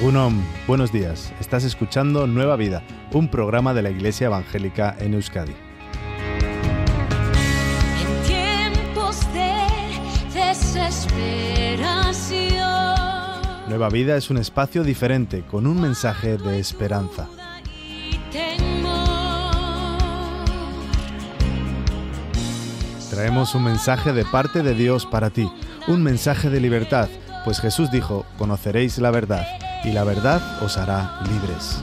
Egunon, buenos días. Estás escuchando Nueva Vida, un programa de la Iglesia Evangélica en Euskadi. En tiempos de desesperación. Nueva Vida es un espacio diferente, con un mensaje de esperanza. Traemos un mensaje de parte de Dios para ti, un mensaje de libertad, pues Jesús dijo, conoceréis la verdad, y la verdad os hará libres.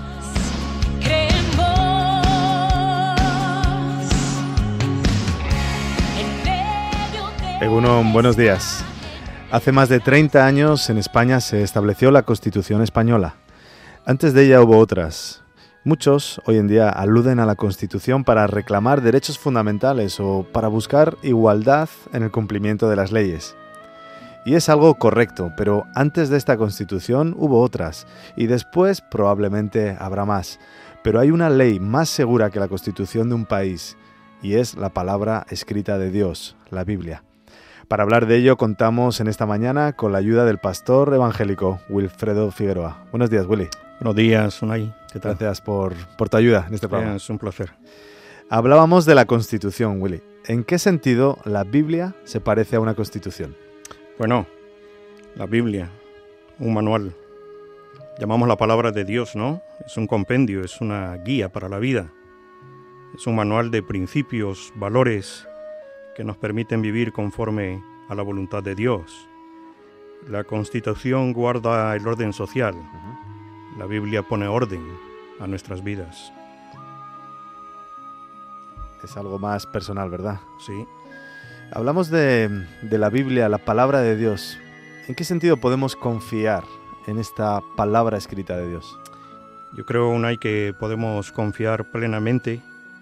Egunon, buenos días. Hace más de 30 años en España se estableció la Constitución española. Antes de ella hubo otras. Muchos hoy en día aluden a la Constitución para reclamar derechos fundamentales o para buscar igualdad en el cumplimiento de las leyes. Y es algo correcto, pero antes de esta Constitución hubo otras, y después probablemente habrá más. Pero hay una ley más segura que la Constitución de un país, y es la palabra escrita de Dios, la Biblia. Para hablar de ello contamos en esta mañana con la ayuda del pastor evangélico Wilfredo Figueroa. Buenos días, Willy. Buenos días, Unai. ¿Qué tal? Gracias por tu ayuda en este programa. Es un placer. Hablábamos de la Constitución, Willy. ¿En qué sentido la Biblia se parece a una Constitución? Bueno, la Biblia, un manual. Llamamos la palabra de Dios, ¿no? Es un compendio, es una guía para la vida. Es un manual de principios, valores que nos permiten vivir conforme a la voluntad de Dios. La Constitución guarda el orden social. La Biblia pone orden a nuestras vidas. Es algo más personal, ¿verdad? Sí. Hablamos de la Biblia, la palabra de Dios. ¿En qué sentido podemos confiar en esta palabra escrita de Dios? Yo creo, Unai, que podemos confiar plenamente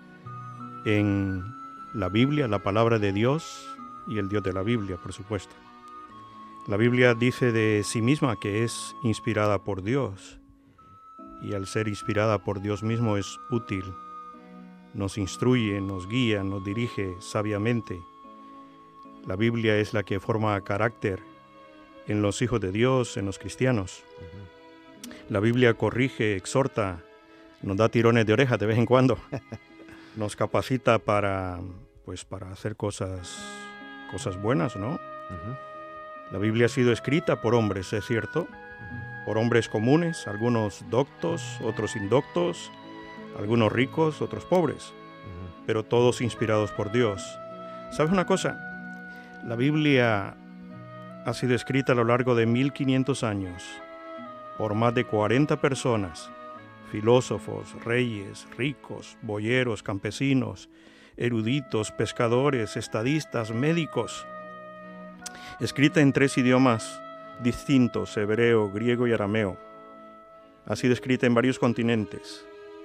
en la Biblia, la palabra de Dios y el Dios de la Biblia, por supuesto. La Biblia dice de sí misma que es inspirada por Dios, y al ser inspirada por Dios mismo es útil. Nos instruye, nos guía, nos dirige sabiamente. La Biblia es la que forma carácter en los hijos de Dios, en los cristianos. La Biblia corrige, exhorta, nos da tirones de oreja de vez en cuando. Nos capacita para hacer cosas buenas, ¿no? La Biblia ha sido escrita por hombres, es cierto, por hombres comunes, algunos doctos, otros indoctos, algunos ricos, otros pobres, pero todos inspirados por Dios. ¿Sabes una cosa? La Biblia ha sido escrita a lo largo de 1500 años por más de 40 personas, filósofos, reyes, ricos, boyeros, campesinos, eruditos, pescadores, estadistas, médicos. Escrita en 3 idiomas distintos, hebreo, griego y arameo. Ha sido escrita en varios continentes.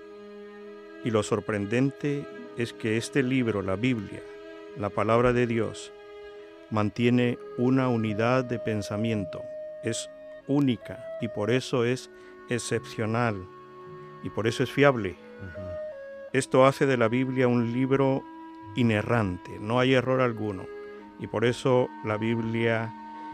Y lo sorprendente es que este libro, la Biblia, la palabra de Dios, mantiene una unidad de pensamiento. Es única y por eso es excepcional y por eso es fiable. Esto hace de la Biblia un libro inerrante, no hay error alguno. Y por eso la Biblia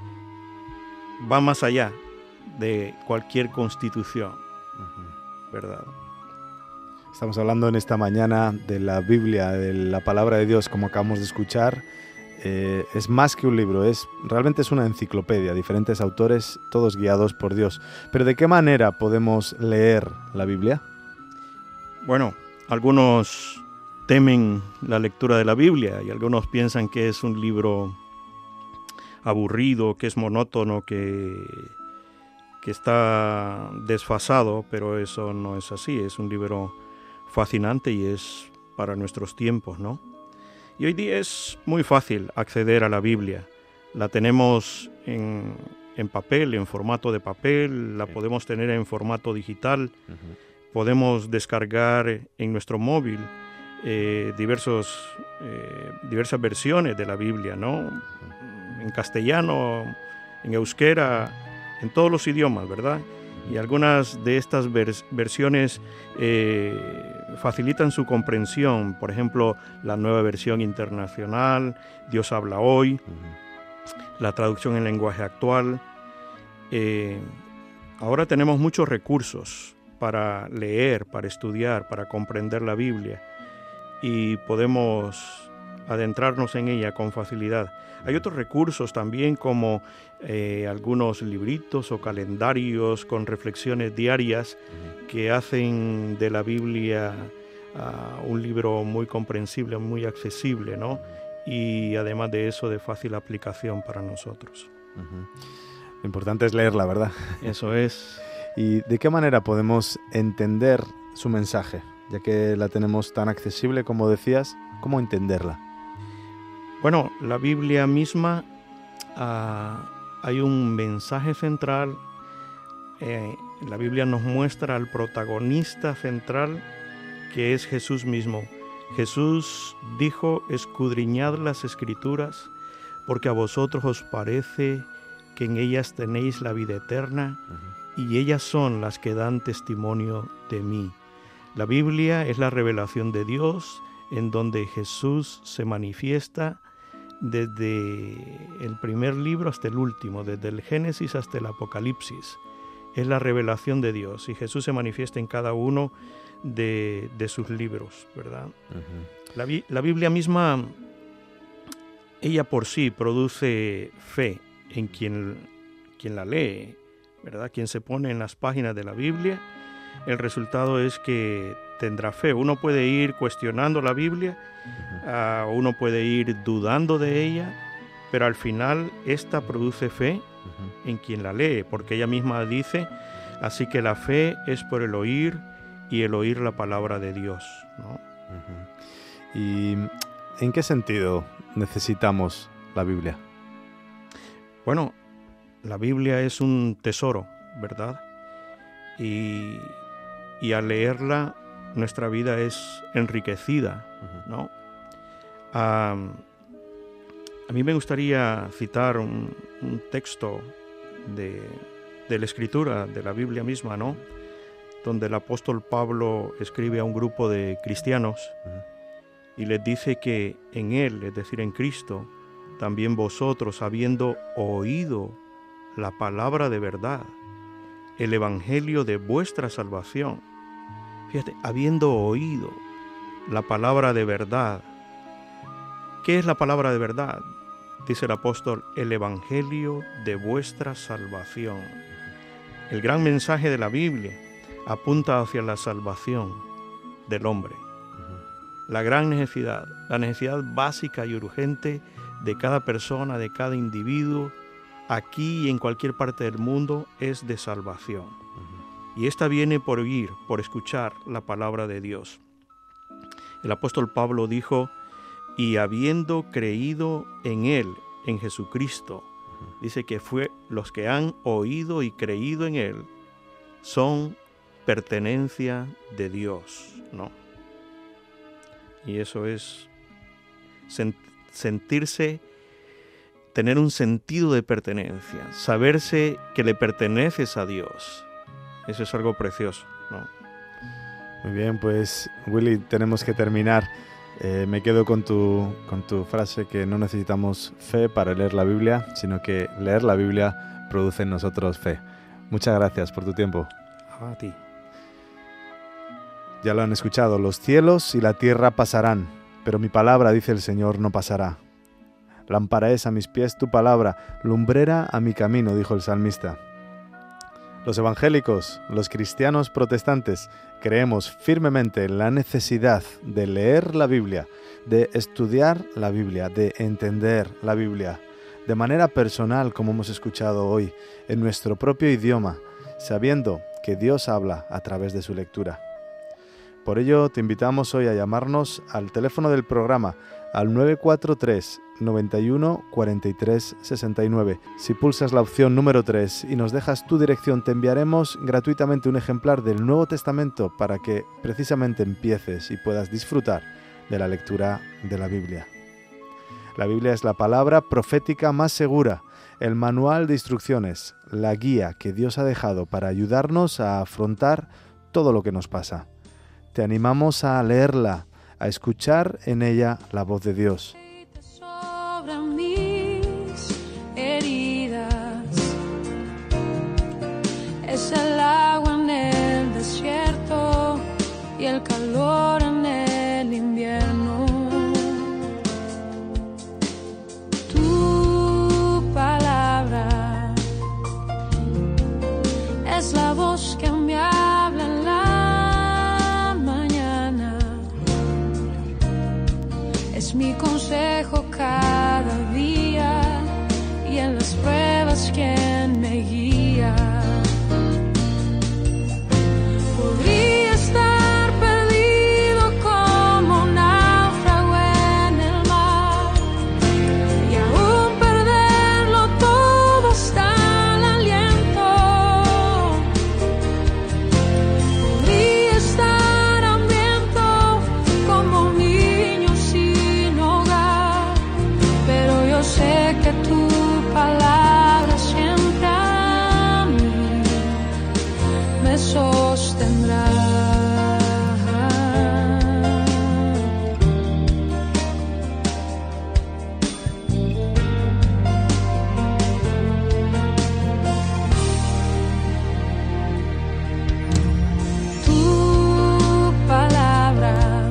va más allá de cualquier constitución, ¿verdad? Estamos hablando en esta mañana de la Biblia, de la palabra de Dios, como acabamos de escuchar. Es más que un libro, realmente es una enciclopedia, diferentes autores, todos guiados por Dios. Pero ¿de qué manera podemos leer la Biblia? Bueno, algunos temen la lectura de la Biblia y algunos piensan que es un libro aburrido, que es monótono, que está desfasado, pero eso no es así. Es un libro fascinante y es para nuestros tiempos, ¿no? Y hoy día es muy fácil acceder a la Biblia. La tenemos en papel, en formato de papel, la podemos tener en formato digital, podemos descargar en nuestro móvil diversas versiones de la Biblia, ¿no? En castellano, en euskera, en todos los idiomas, ¿verdad? Y algunas de estas versiones facilitan su comprensión. Por ejemplo, la nueva versión internacional, Dios habla hoy, la traducción en lenguaje actual. Ahora tenemos muchos recursos para leer, para estudiar, para comprender la Biblia y podemos adentrarnos en ella con facilidad. Hay otros recursos también como algunos libritos o calendarios con reflexiones diarias que hacen de la Biblia un libro muy comprensible, muy accesible, ¿no? Y además de eso, de fácil aplicación para nosotros. Lo importante es leerla, ¿verdad? Eso es. ¿Y de qué manera podemos entender su mensaje? Ya que la tenemos tan accesible, como decías, ¿cómo entenderla? Bueno, la Biblia misma, hay un mensaje central. La Biblia nos muestra al protagonista central, que es Jesús mismo. Jesús dijo: escudriñad las Escrituras, porque a vosotros os parece que en ellas tenéis la vida eterna, y ellas son las que dan testimonio de mí. La Biblia es la revelación de Dios, en donde Jesús se manifiesta desde el primer libro hasta el último, desde el Génesis hasta el Apocalipsis. Es la revelación de Dios, y Jesús se manifiesta en cada uno de sus libros, ¿verdad? La Biblia misma, ella por sí produce fe en quien la lee, ¿verdad? Quien se pone en las páginas de la Biblia, el resultado es que tendrá fe. Uno puede ir cuestionando la Biblia, uno puede ir dudando de ella, pero al final esta produce fe en quien la lee, porque ella misma dice: así que la fe es por el oír, y el oír la palabra de Dios, ¿no? ¿Y en qué sentido necesitamos la Biblia? Bueno, la Biblia es un tesoro, ¿verdad? Y al leerla, nuestra vida es enriquecida, ¿no? A mí me gustaría citar un texto de la Escritura, de la Biblia misma, ¿no? Donde el apóstol Pablo escribe a un grupo de cristianos y les dice que en Él, es decir, en Cristo, también vosotros, habiendo oído la palabra de verdad, el evangelio de vuestra salvación. Fíjate, habiendo oído la palabra de verdad. ¿Qué es la palabra de verdad? Dice el apóstol: el evangelio de vuestra salvación. El gran mensaje de la Biblia apunta hacia la salvación del hombre. La gran necesidad, la necesidad básica y urgente de cada persona, de cada individuo, aquí y en cualquier parte del mundo, es de salvación. Y esta viene por oír, por escuchar la palabra de Dios. El apóstol Pablo dijo: y habiendo creído en Él, en Jesucristo, dice que fue los que han oído y creído en Él, son pertenencia de Dios, ¿no? Y eso es sentirse, tener un sentido de pertenencia, saberse que le perteneces a Dios. Eso es algo precioso, ¿no? Muy bien, pues Willy, tenemos que terminar. Me quedo con tu frase, que no necesitamos fe para leer la Biblia, sino que leer la Biblia produce en nosotros fe. Muchas gracias por tu tiempo. A ti. Ya lo han escuchado: los cielos y la tierra pasarán, pero mi palabra, dice el Señor, no pasará. Lámpara es a mis pies tu palabra, lumbrera a mi camino, dijo el salmista. Los evangélicos, los cristianos protestantes, creemos firmemente en la necesidad de leer la Biblia, de estudiar la Biblia, de entender la Biblia, de manera personal, como hemos escuchado hoy, en nuestro propio idioma, sabiendo que Dios habla a través de su lectura. Por ello, te invitamos hoy a llamarnos al teléfono del programa, al 943 91 43 69. Si pulsas la opción número 3 y nos dejas tu dirección, te enviaremos gratuitamente un ejemplar del Nuevo Testamento para que precisamente empieces y puedas disfrutar de la lectura de la Biblia. La Biblia es la palabra profética más segura, el manual de instrucciones, la guía que Dios ha dejado para ayudarnos a afrontar todo lo que nos pasa. Te animamos a leerla, a escuchar en ella la voz de Dios. Sobran mis heridas, esa consejo cada día y en las pruebas quien me guía. Podría estar perdido como un náufrago en el mar y aún perderlo todo hasta el aliento. Podría estar hambriento como un niño sin hogar, pero yo sé que tu palabra siempre a mí me sostendrá. Tu palabra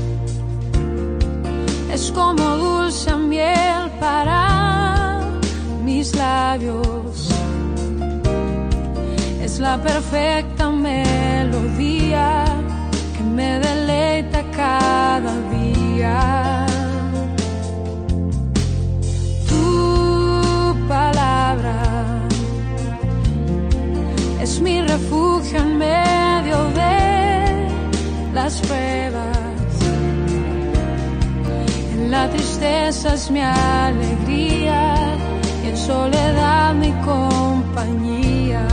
es como dulce miel para mis labios, es la perfecta melodía que me deleita cada día. Tu palabra es mi refugio en medio de las pruebas, en la tristeza es mi alegría y en soledad mi compañía.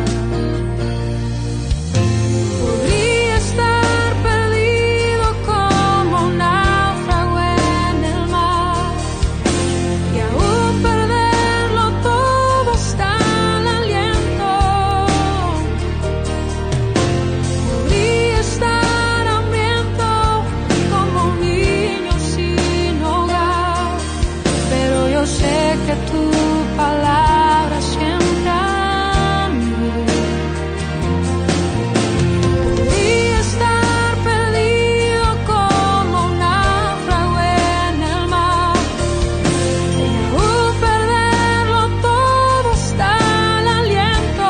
Podría estar perdido como un náufrago en el mar y aún perderlo todo hasta el aliento. Podría estar hambriento como un niño sin hogar, pero yo sé que tu palabra siempre a mí. Podría estar perdido como un náufrago en el mar y aún perderlo todo hasta el aliento.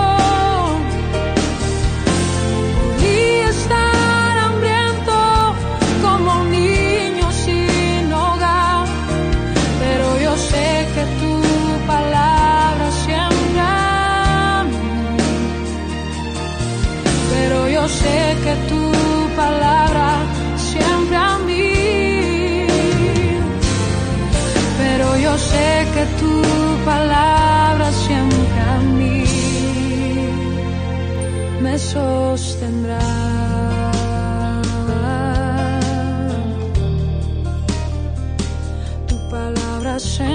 Podría estar hambriento como un niño sin hogar, pero yo sé que tu palabra siempre a mí. Pero yo sé que tu palabra siempre a mí. Pero yo sé que tu palabra siempre a mí me sostendrá. Tu palabra siempre